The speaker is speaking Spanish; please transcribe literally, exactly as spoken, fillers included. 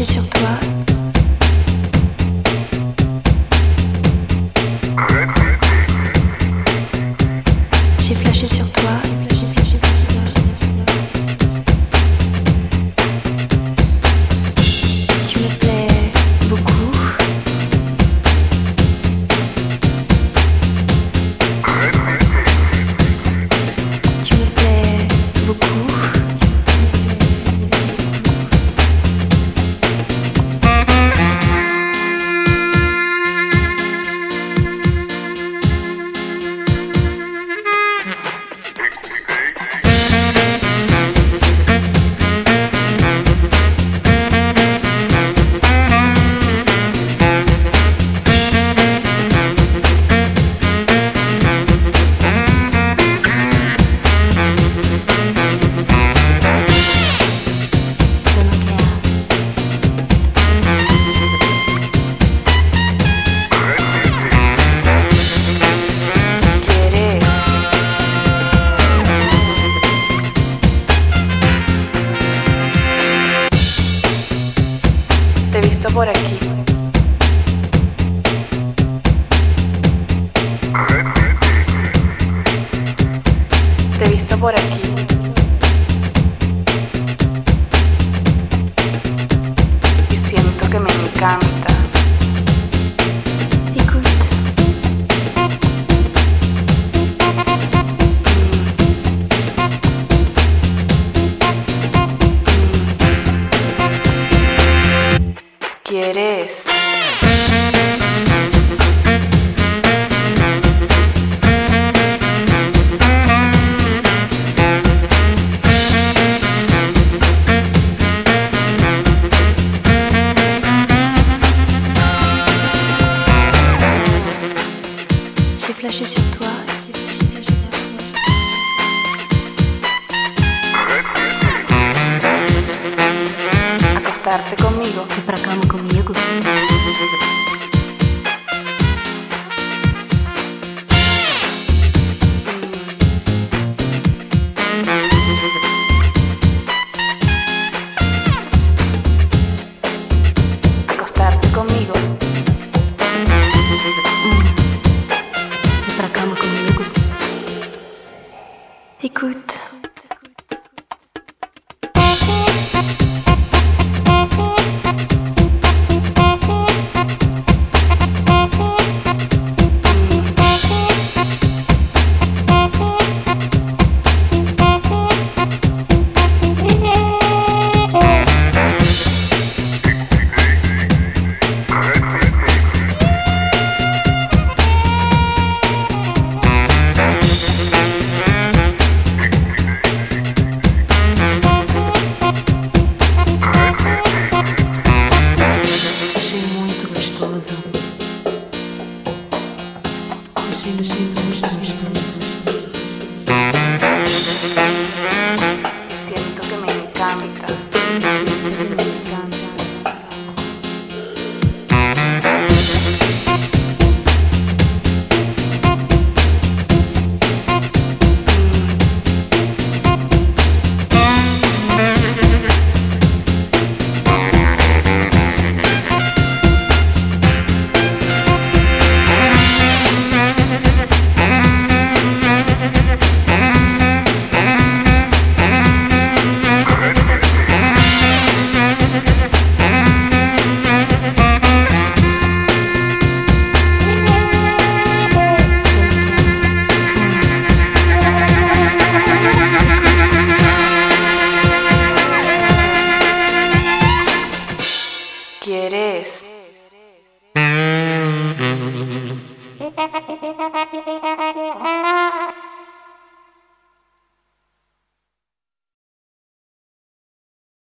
flashé sur toi. J'ai flashé sur toi. Tu me plais beaucoup. Tu me plais beaucoup. Te he visto por aquí. Te he visto por aquí. Y siento que me encantas. Écoute. ¿Quieres? J'ai flashé sur toi. Acostarte conmigo. E pra cama comigo. Acostarte conmigo. E pra cama comigo. Écoute. Achei muito gostoso. Achei, achei gostoso. Siento que me encantas. Me encantas. ¿Quieres?